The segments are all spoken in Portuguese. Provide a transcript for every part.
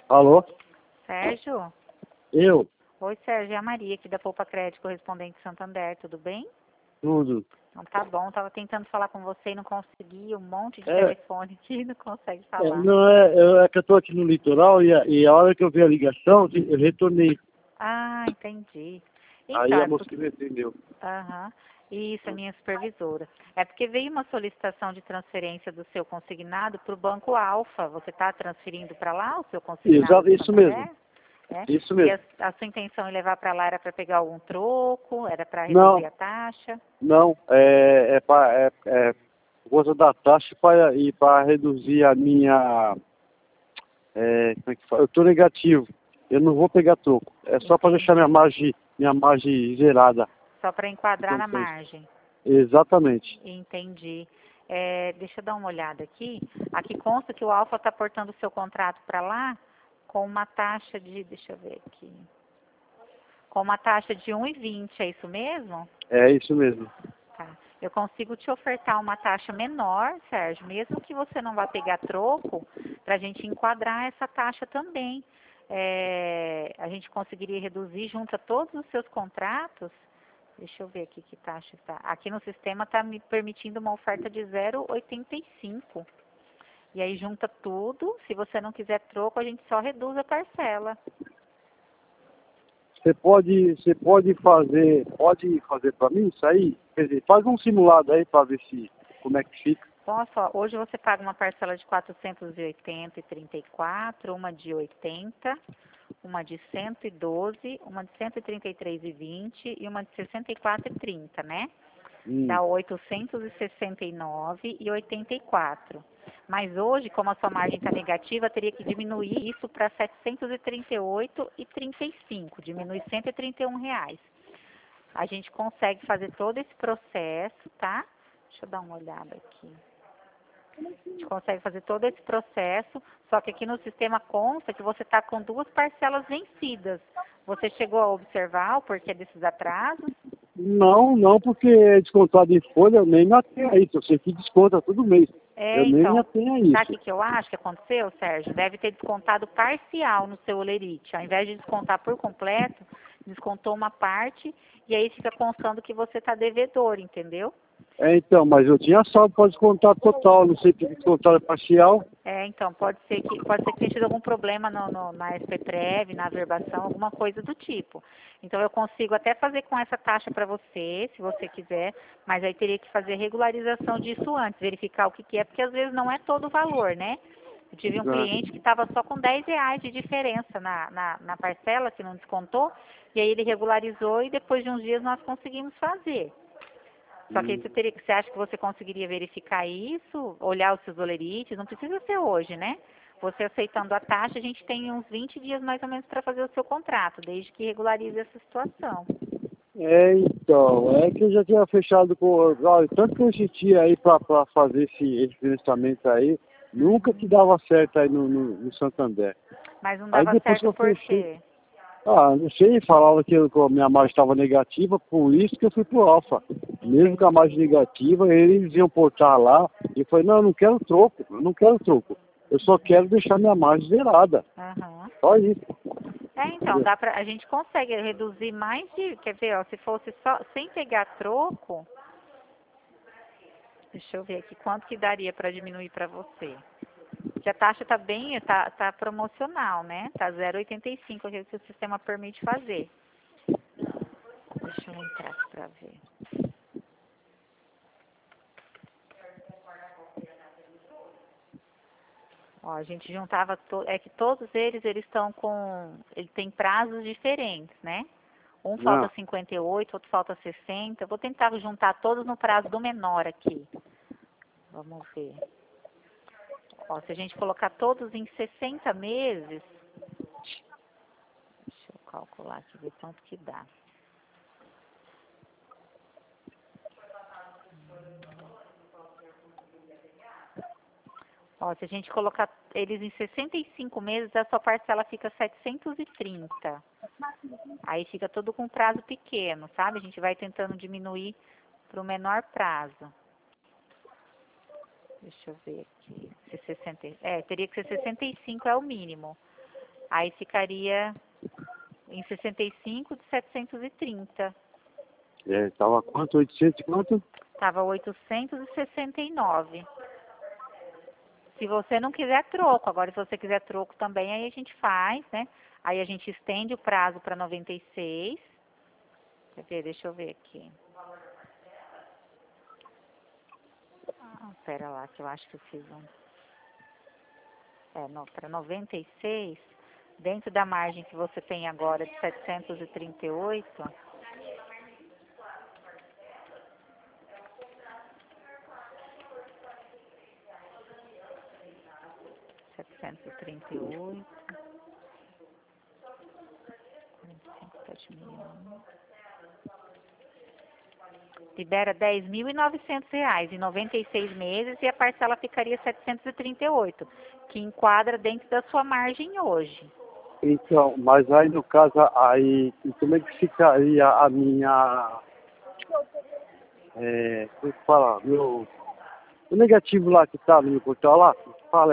Alô? Sérgio? Eu? Oi, Sérgio, é a Maria aqui da Poupa Crédito Correspondente Santander, tudo bem? Tudo. Então tá bom, tava tentando falar com você e não consegui, um monte de É, telefone aqui, não consegue falar. não é que eu tô aqui no litoral e a hora que eu vi a ligação, eu retornei. Ah, entendi. Aí Então, a é moça porque... que me atendeu. Aham, isso, é minha supervisora. É porque veio uma solicitação de transferência do seu consignado para o Banco Alfa. Você está transferindo para lá o seu consignado Exato, do isso mesmo. Santander? É? Isso E mesmo. a sua intenção em levar para lá era para pegar algum troco? Era para reduzir Não, a taxa? não. É por conta da taxa e para reduzir a minha. Como é que fala? Eu tô negativo. Eu não vou pegar troco. É só para deixar Entendi. minha margem zerada. Só para enquadrar Então, na margem. exatamente. Entendi. Deixa eu dar uma olhada aqui. Aqui consta que o Alfa está portando o seu contrato para lá com uma taxa de, deixa eu ver aqui, com uma taxa de 1,20, é isso mesmo? É isso mesmo. Tá. Eu consigo te ofertar uma taxa menor, Sérgio, mesmo que você não vá pegar troco, para a gente enquadrar essa taxa também. A gente conseguiria reduzir junto a todos os seus contratos. Deixa eu ver aqui que taxa está. Aqui no sistema está me permitindo uma oferta de 0,85. E aí junta tudo. Se você não quiser troco, a gente só reduz a parcela. Pode fazer para mim isso aí? Quer dizer, faz um simulado aí para ver se como é que fica. Posso, ó, hoje você paga uma parcela de 480,34, uma de 80, uma de 112, uma de 133,20 e uma de 64,30, né? Dá 869,84. Mas hoje, como a sua margem está negativa, teria que diminuir isso para 738,35, diminui R$ 131. A gente consegue fazer todo esse processo, tá? Deixa eu dar uma olhada aqui. A gente consegue fazer todo esse processo, só que aqui no sistema consta que você está com duas parcelas vencidas. Você chegou a observar o porquê desses atrasos? Não, não, porque é descontado em folha, eu nem me atenho a isso. Eu sei que desconta todo mês. Eu nem me Então, atenho a sabe isso. o que eu acho que aconteceu, Sérgio? Deve ter descontado parcial no seu olerite. Ao invés de descontar por completo, descontou uma parte e aí fica constando que você está devedor, entendeu? Então, mas eu tinha saldo para descontar total, não sei se descontar parcial. Então, pode ser que tenha tido algum problema na SPPrev, na averbação, alguma coisa do tipo. Então, eu consigo até fazer com essa taxa para você, se você quiser, mas aí teria que fazer regularização disso antes, verificar o que é, porque às vezes não é todo o valor, né? Eu tive um Né? cliente que estava só com R$ 10 de diferença na parcela, que não descontou, e aí ele regularizou e depois de uns dias nós conseguimos fazer. Só que aí você acha que você conseguiria verificar isso, olhar os seus olerites? Não precisa ser hoje, né? Você aceitando a taxa, a gente tem uns 20 dias mais ou menos para fazer o seu contrato, desde que regularize essa situação. Então, é que eu já tinha fechado com. Olha, tanto que eu insistia aí para fazer esse financiamento aí, nunca que dava certo aí no Santander. Mas não Aí dava depois que certo eu por fechei, quê? não sei, falava que a minha margem estava negativa, por isso que eu fui pro Alfa. Mesmo com a Entendi. margem negativa, eles iam portar lá e eu falei, não, eu não quero troco, eu não quero troco. Eu só quero deixar minha margem zerada. Aham. Só isso. Então, Entendeu? a gente consegue reduzir mais de, quer ver, ó, se fosse só, sem pegar troco, deixa eu ver aqui, quanto que daria para diminuir para você? Que a taxa está bem, tá promocional, né? Tá 0,85, aqui que o sistema permite fazer. Deixa eu entrar aqui para ver. Ó, a gente juntava, é que todos eles estão ele tem prazos diferentes, né? Um falta Não. 58, outro falta 60. Eu vou tentar juntar todos no prazo do menor aqui. Vamos ver. Ó, se a gente colocar todos em 60 meses, deixa eu calcular aqui, ver quanto que dá. Ó, se a gente colocar eles em 65 meses, a sua parcela fica 730. Aí fica tudo com prazo pequeno, sabe? A gente vai tentando diminuir para o menor prazo. Deixa eu ver aqui. Se 60, teria que ser 65 é o mínimo. Aí ficaria em 65 de 730. Tava quanto? 800 e quanto? Tava 869. Se você não quiser troco, agora se você quiser troco também, aí a gente faz, né? Aí a gente estende o prazo para 96. Quer ver? Deixa eu ver aqui. Pera lá, que eu acho que eu fiz um. Para 96, dentro da margem que você tem agora de 738, 738, 45, 7 milhões. Libera R$ 10.900 em 96 meses e a parcela ficaria 738, que enquadra dentro da sua margem hoje. Então, mas aí no caso, aí, como é que ficaria a minha, como é que fala, o negativo lá que tá no meu portal lá, que fala,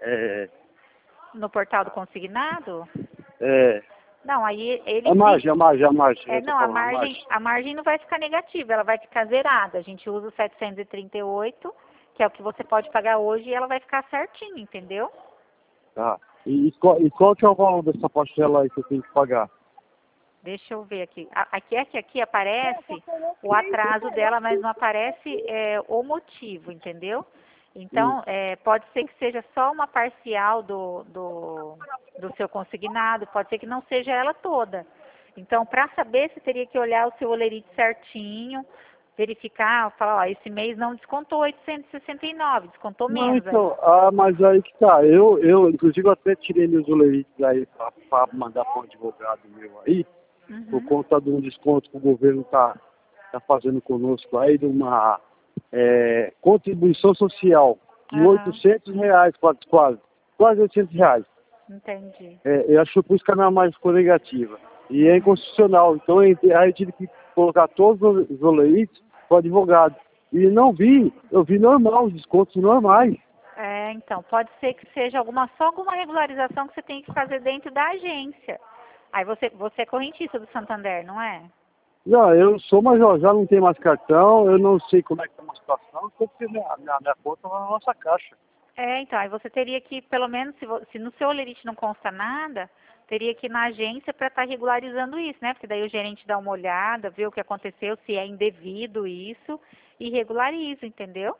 No portal do consignado? é, Não, aí ele... a margem, eu tô não, falando, a margem. a margem não vai ficar negativa, ela vai ficar zerada. A gente usa o 738, que é o que você pode pagar hoje, e ela vai ficar certinho, entendeu? Tá. E qual que é o valor dessa parcela aí que eu tenho que pagar? Deixa eu ver aqui. Aqui aparece o atraso dela, mas não aparece o motivo, entendeu? Então, pode ser que seja só uma parcial do seu consignado, pode ser que não seja ela toda. Então, para saber, você teria que olhar o seu olerite certinho, verificar, falar, ó, esse mês não descontou 869, descontou Não, menos. então, mas aí que tá, inclusive eu até tirei meus olerites aí pra mandar para um advogado meu aí, por conta de um desconto que o governo tá fazendo conosco aí, de uma contribuição social de R$ 800, quase R$ 800. Entendi. Eu acho que por isso que a minha margem ficou negativa. E é inconstitucional. Então aí eu tive que colocar todos os olerites para o advogado. E eu vi normal, os descontos normais. Então, pode ser que seja só alguma regularização que você tem que fazer dentro da agência. Aí você é correntista do Santander, não é? Não, eu sou major, já não tenho mais cartão, eu não sei como é que está a situação, porque minha conta está na nossa caixa. Então, aí você teria que, pelo menos, se no seu olerite não consta nada, teria que ir na agência para estar regularizando isso, né? Porque daí o gerente dá uma olhada, vê o que aconteceu, se é indevido isso, e regulariza, entendeu?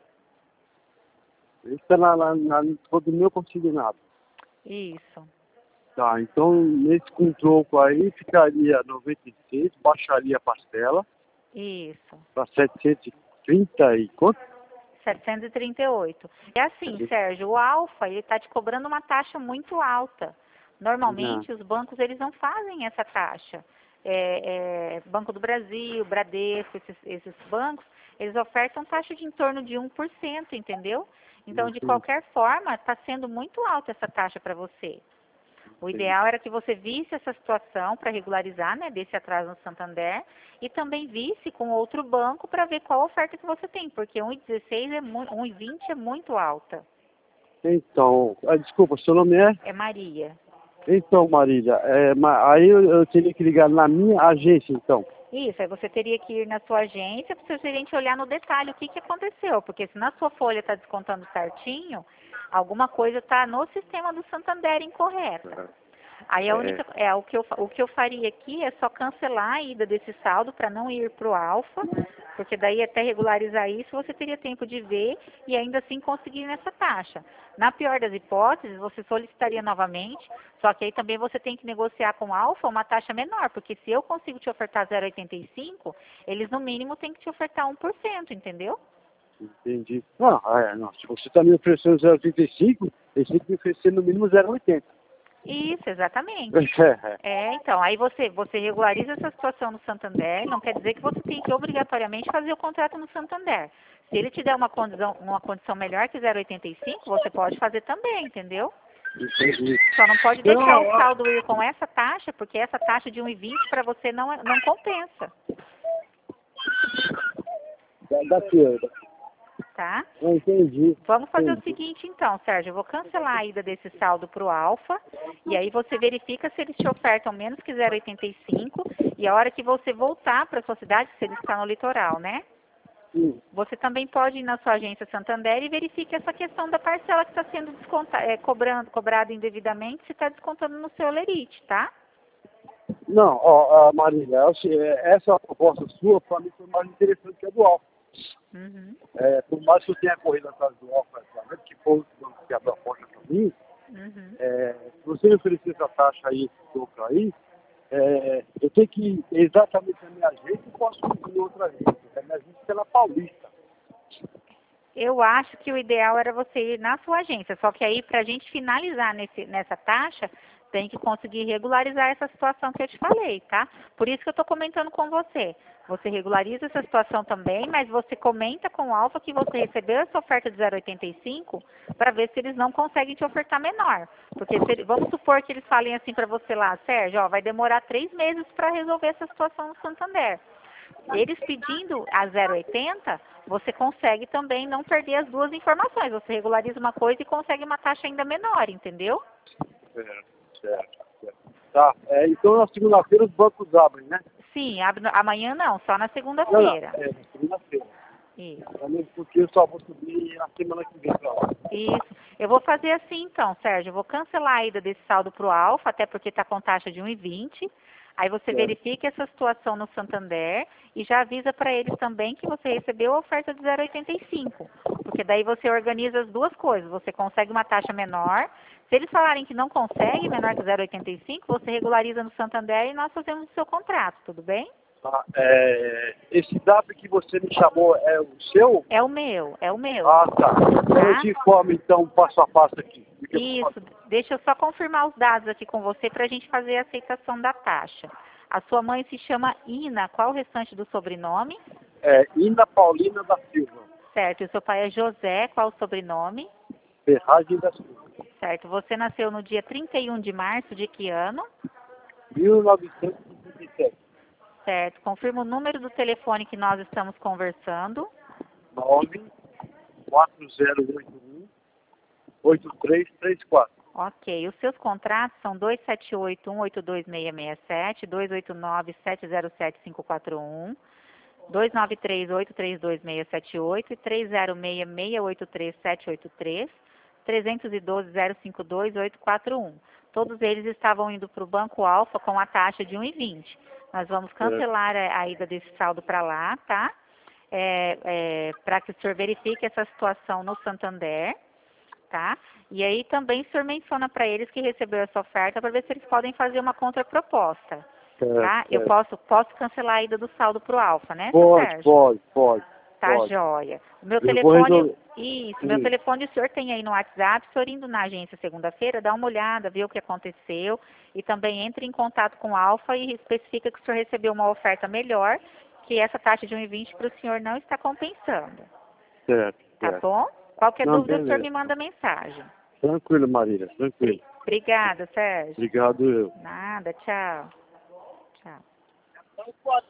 Isso está todo meu consignado. Isso. Tá, então nesse com troco aí ficaria 96, baixaria a parcela Isso. para 730 e quanto? 738. É assim, Sérgio, o Alfa, ele está te cobrando uma taxa muito alta. Normalmente, os bancos, eles não fazem essa taxa. Banco do Brasil, Bradesco, esses bancos, eles ofertam taxa de em torno de 1%, entendeu? Então, de qualquer forma, está sendo muito alta essa taxa para você. O ideal era que você visse essa situação para regularizar, né, desse atraso no Santander, e também visse com outro banco para ver qual oferta que você tem, porque 1,16 1,20 é muito alta. Então, desculpa, seu nome é? É Maria. Então, Marília, aí eu teria que ligar na minha agência, então. Isso, aí você teria que ir na sua agência para o seu gerente olhar no detalhe o que aconteceu, porque se na sua folha está descontando certinho, alguma coisa está no sistema do Santander incorreta. Aí o que eu faria aqui é só cancelar a ida desse saldo para não ir para o Alfa, porque daí até regularizar isso você teria tempo de ver e ainda assim conseguir nessa taxa. Na pior das hipóteses, você solicitaria novamente, só que aí também você tem que negociar com o Alfa uma taxa menor, porque se eu consigo te ofertar 0,85, eles no mínimo têm que te ofertar 1%, entendeu? Entendi. Não, se você está me oferecendo 0,85, eles têm que me oferecer no mínimo 0,80. Isso, exatamente. Então, aí você regulariza essa situação no Santander, não quer dizer que você tem que obrigatoriamente fazer o contrato no Santander. Se ele te der uma condição melhor que 0,85, você pode fazer também, entendeu? Entendi. Só não pode deixar o saldo ir com essa taxa, porque essa taxa de 1,20 para você não compensa. Daqui. tá? Eu entendi. Vamos fazer o Entendi. seguinte então, Sérgio, eu vou cancelar a ida desse saldo para o Alfa, e aí você verifica se eles te ofertam menos que 0,85, e a hora que você voltar para a sua cidade, se ele está no litoral, né? Sim. Você também pode ir na sua agência Santander e verifique essa questão da parcela que está sendo cobrada indevidamente, se está descontando no seu Olerite, tá? Não, ó, Marília, essa proposta sua, para mim, foi mais interessante que a do Alfa. Uhum, Por mais que eu tenha corrido atrás do Alfa, que foi o banco que abriu a porta para mim, uhum. se você me oferecer essa taxa aí, esse token aí, eu tenho que ir exatamente na minha agência e posso ir em outra agência. A minha agência é na Paulista. Eu acho que o ideal era você ir na sua agência, só que aí para a gente finalizar nessa taxa, tem que conseguir regularizar essa situação que eu te falei, tá? Por isso que eu estou comentando com você. Você regulariza essa situação também, mas você comenta com o Alfa que você recebeu essa oferta de 0,85 para ver se eles não conseguem te ofertar menor. Porque vamos supor que eles falem assim para você lá, Sérgio, ó, vai demorar 3 meses para resolver essa situação no Santander. Eles pedindo a 0,80, você consegue também não perder as duas informações. Você regulariza uma coisa e consegue uma taxa ainda menor, entendeu? Certo. Tá, então na segunda-feira os bancos abrem, né? Sim, amanhã não, só na Não, segunda-feira. na segunda-feira. Isso. Porque eu só vou subir na semana que vem pra lá. Isso. Eu vou fazer assim então, Sérgio. Eu vou cancelar a ida desse saldo para o Alfa, até porque está com taxa de 1,20. Aí você verifica essa situação no Santander e já avisa para eles também que você recebeu a oferta de 0,85. Porque daí você organiza as duas coisas. Você consegue uma taxa menor. Se eles falarem que não consegue menor que 0,85, você regulariza no Santander e nós fazemos o seu contrato, tudo bem? Tá, esse W que você me chamou é o seu? É o meu, é o meu. Ah, tá. Então eu te informo então passo a passo aqui. Isso, deixa eu só confirmar os dados aqui com você para a gente fazer a aceitação da taxa. A sua mãe se chama Ina, qual o restante do sobrenome? Ina Paulina da Silva, Certo, e o seu pai é José, qual o sobrenome? Ferragem da Silva, Certo, você nasceu no dia 31 de março de que ano? 1957, Certo, confirma o número do telefone que nós estamos conversando. 94081-8334. Ok, os seus contratos são 278-182-667, 289-707-541, 293-832-678 e 306-683-783, 312-052-841. Todos eles estavam indo para o Banco Alfa com a taxa de 1,20. Nós vamos cancelar a ida desse saldo para lá, tá? Para que o senhor verifique essa situação no Santander, tá? E aí também o senhor menciona para eles que recebeu essa oferta para ver se eles podem fazer uma contraproposta, tá? Eu posso cancelar a ida do saldo para o Alfa, né, seu Sérgio? Pode. Tá joia. O meu Eu telefone, meu telefone o senhor tem aí no WhatsApp, o senhor indo na agência segunda-feira, dá uma olhada, vê o que aconteceu e também entre em contato com o Alfa e especifica que o senhor recebeu uma oferta melhor, que essa taxa de 1,20 para o senhor não está compensando. Certo. Tá bom? Qualquer Não, dúvida, o senhor beleza. me manda mensagem. Tranquilo, Marília, tranquilo. Obrigada, Sérgio. Obrigado eu. Nada, tchau. Tchau.